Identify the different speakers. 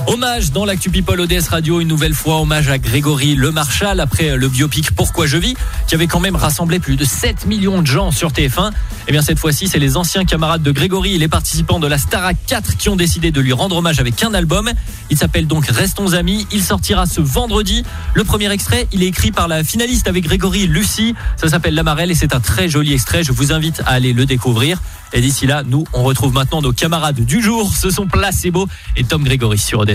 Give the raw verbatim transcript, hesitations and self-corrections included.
Speaker 1: Hommage dans l'actu People O D S Radio, une nouvelle fois hommage à Grégory Le Marchal après le biopic Pourquoi je vis, qui avait quand même rassemblé plus de sept millions de gens sur T F un. Et bien cette fois-ci, c'est les anciens camarades de Grégory et les participants de la Starac quatre qui ont décidé de lui rendre hommage avec un album. Il s'appelle donc Restons amis. Il sortira ce vendredi. Le premier extrait, il est écrit par la finaliste avec Grégory et Lucie. Ça s'appelle L'Amarelle et c'est un très joli extrait. Je vous invite à aller le découvrir. Et d'ici là, nous, on retrouve maintenant nos camarades du jour. Ce sont Placebo et Tom Grégory sur O D S.